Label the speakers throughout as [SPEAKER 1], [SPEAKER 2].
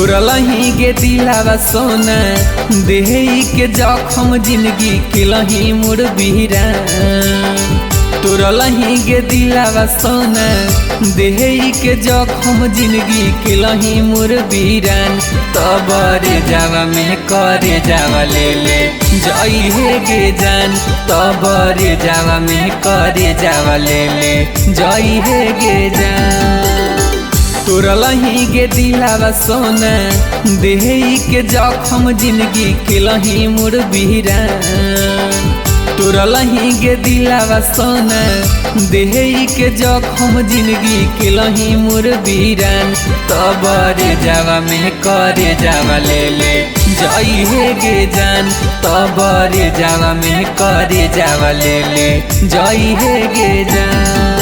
[SPEAKER 1] तोरलही गे दिलावा सोना देही के जखम जिंदगी किलही मुड़ बिरान। तोरलही गे दिलावा सोना देही के जखम जिंदगी किलही मुड़ बिरान। तबरे जावा में करे जावा ले ले जई हे गे जान। तबरे जावा में करे जावा ले ले जई हे गे जान। तोरलही गे दिलावा सोना देही के जखम जिंदगी किलही मुड़ बिरान। तोरलही गे दिलावा सोना देही के जखम जिंदगी किलही मुड़ बिरान। तबरे जावा में करे जावा ले ले जई हे गे जान। तबरे जावा में करे जावा ले ले जई हे गे जान।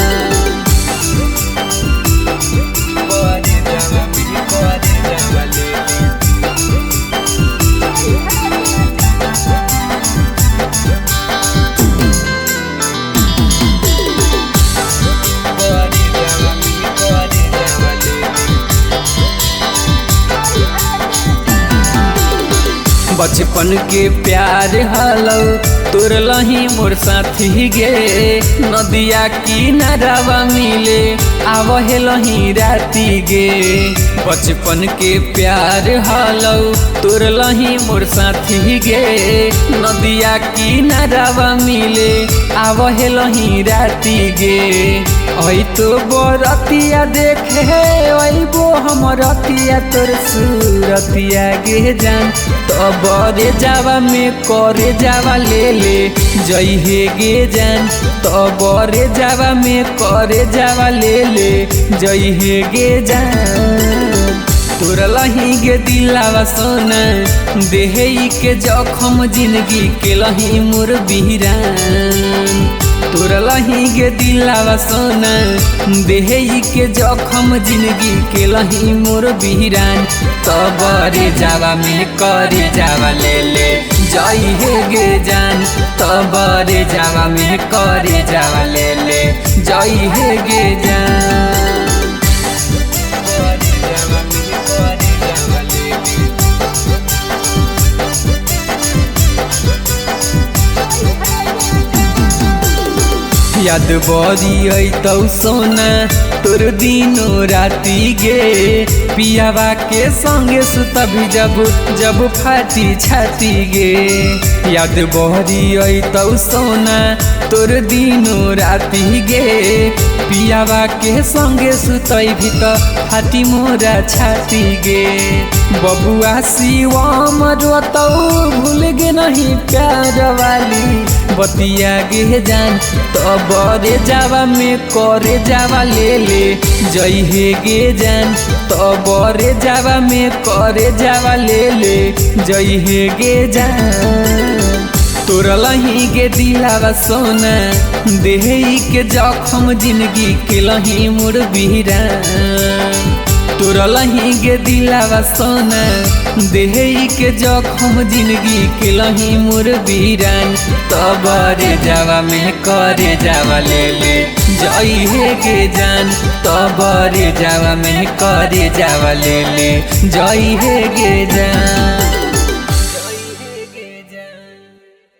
[SPEAKER 1] बचपन के प्यार हलो तोरलही मोर साथी गे। नदिया किनारावा मिले आवहेलही राती गे। बचपन के प्यार हलो तोरलही मोर साथी गे। नदिया किनारावा मिले आवहेलही राती गे। ओई तो बरतिया देखे ओइबो हमरतिया तोर सूरतिया गे जान। तबरे जावा में करे जावा ले ले जई हे गे जान। तबरे जावा में करे जावा ले ले जई हे गे जान। तोरलही गे दिलावा सोना देही के जखम जिंदगी केलही मुड़ बिरान। तोरलही गे दिलावा सोना देही के जखम जिंदगी केलही मुड़ बिरान। तबरे जावा में करे जावा ले ले जई हे गे जान। तबरे जावा में करे जावा ले ले जई हे गे जान। याद बड़ी अतौ सोना तोर दिनो राती गे। पियावा के संगे सुतभी जब जब फाटी छाती गे। याद बड़ी अतौ सोना तोर दिनो राती गे। पियावा के संगे सुतई भी तो फाटी मोरा छाती गे। बबुआ शिवम रोतौ भूल गे नहीं प्यार वाली बतिया गे जान। तबरे जावा में करे जावा ले ले जई हे गे जान। तबरे जावा में करे जावा ले ले जई हे गे जान। तोरलही गे दिलावा सोना देही के जखम जिंदगी केलही मुड़ बिरान। तोरलही गे दिलावा सोना देही के जखम जिंदगी केलही मुड़ बिरान। तबरे जावा में करे जावा ले ले जई हे गे जान। तबरे जावा में करे जावा ले ले जई हे गे जान।